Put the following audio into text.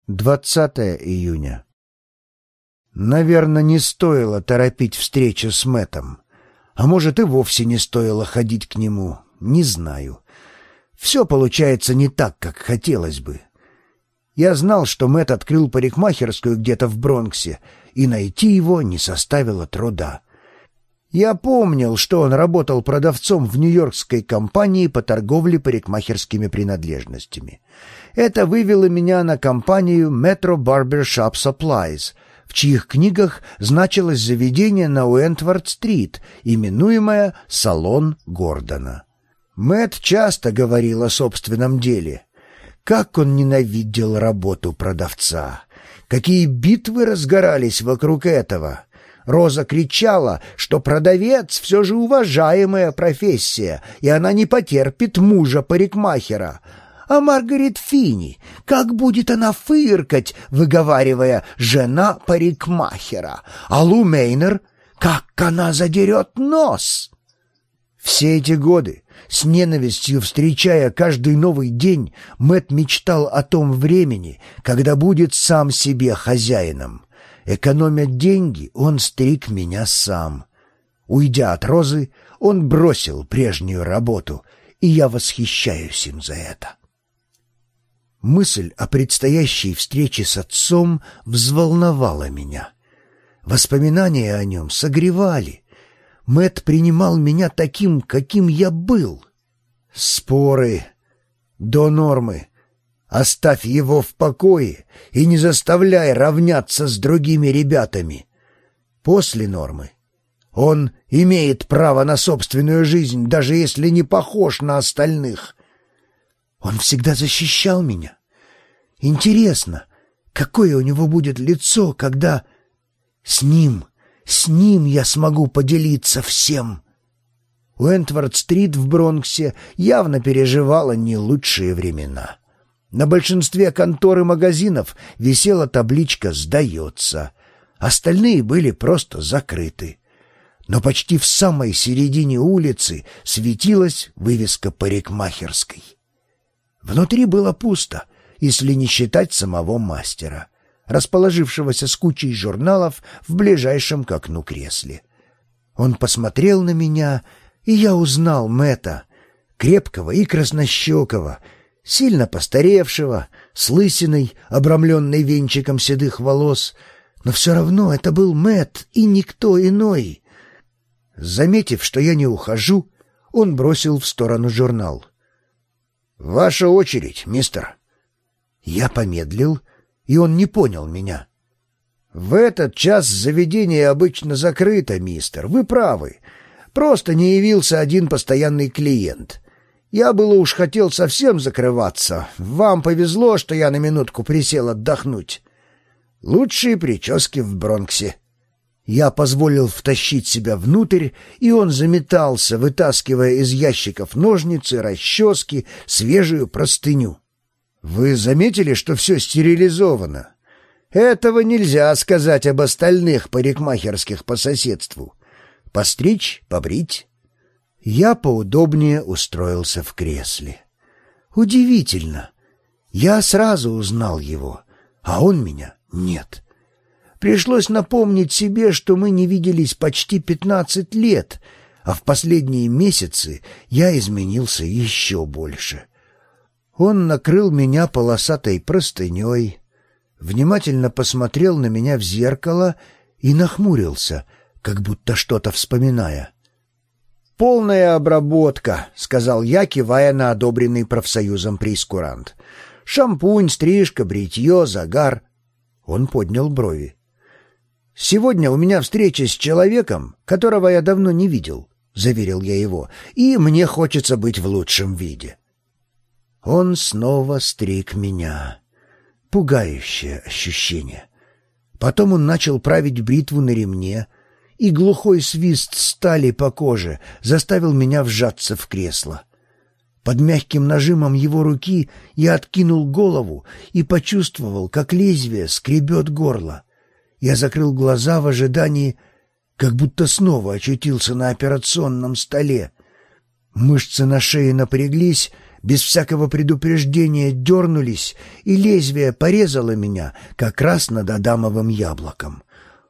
20 июня. Наверное, не стоило торопить встречу с Мэттом. А может, и вовсе не стоило ходить к нему. Не знаю. Все получается не так, как хотелось бы. Я знал, что Мэтт открыл парикмахерскую где-то в Бронксе, и найти его не составило труда. Я помнил, что он работал продавцом в нью-йоркской компании по торговле парикмахерскими принадлежностями. Это вывело меня на компанию Metro Barbershop Supplies, в чьих книгах значилось заведение на Уэнтворд-стрит, именуемое «Салон Гордона». Мэтт часто говорил о собственном деле. Как он ненавидел работу продавца! Какие битвы разгорались вокруг этого! Роза кричала, что продавец все же уважаемая профессия, и она не потерпит мужа парикмахера. А Маргарет Финни, как будет она фыркать, выговаривая «жена парикмахера», а Лу Мейнер, как она задерет нос. Все эти годы, с ненавистью встречая каждый новый день, Мэтт мечтал о том времени, когда будет сам себе хозяином. Экономя деньги, он стриг меня сам. Уйдя от Розы, он бросил прежнюю работу, и я восхищаюсь им за это. Мысль о предстоящей встрече с отцом взволновала меня. Воспоминания о нем согревали. Мэтт принимал меня таким, каким я был. Споры до нормы. Оставь его в покое и не заставляй равняться с другими ребятами. После нормы он имеет право на собственную жизнь, даже если не похож на остальных. Он всегда защищал меня. Интересно, какое у него будет лицо, когда с ним я смогу поделиться всем. Уэнтворд-стрит в Бронксе явно переживала не лучшие времена. На большинстве контор и магазинов висела табличка «Сдается». Остальные были просто закрыты. Но почти в самой середине улицы светилась вывеска парикмахерской. Внутри было пусто, если не считать самого мастера, расположившегося с кучей журналов в ближайшем к окну кресле. Он посмотрел на меня, и я узнал Мэтта, крепкого и краснощекого, сильно постаревшего, с лысиной, обрамленной венчиком седых волос, но все равно это был Мэтт и никто иной. Заметив, что я не ухожу, он бросил в сторону журнал. «Ваша очередь, мистер». Я помедлил, и он не понял меня. «В этот час заведение обычно закрыто, мистер, вы правы. Просто не явился один постоянный клиент. Я было уж хотел совсем закрываться. Вам повезло, что я на минутку присел отдохнуть. Лучшие прически в Бронксе». Я позволил втащить себя внутрь, и он заметался, вытаскивая из ящиков ножницы, расчески, свежую простыню. «Вы заметили, что все стерилизовано? Этого нельзя сказать об остальных парикмахерских по соседству. Постричь, побрить». Я поудобнее устроился в кресле. Удивительно. Я сразу узнал его, а он меня нет. Пришлось напомнить себе, что мы не виделись почти 15 лет, а в последние месяцы я изменился еще больше. Он накрыл меня полосатой простыней, внимательно посмотрел на меня в зеркало и нахмурился, как будто что-то вспоминая. «Полная обработка», — сказал я, кивая на одобренный профсоюзом прейскурант. «Шампунь, стрижка, бритье, загар». Он поднял брови. «Сегодня у меня встреча с человеком, которого я давно не видел», — заверил я его, — «и мне хочется быть в лучшем виде». Он снова стриг меня. Пугающее ощущение. Потом он начал править бритву на ремне, и глухой свист стали по коже заставил меня вжаться в кресло. Под мягким нажимом его руки я откинул голову и почувствовал, как лезвие скребет горло. Я закрыл глаза в ожидании, как будто снова очутился на операционном столе. Мышцы на шее напряглись, без всякого предупреждения дернулись, и лезвие порезало меня как раз над адамовым яблоком.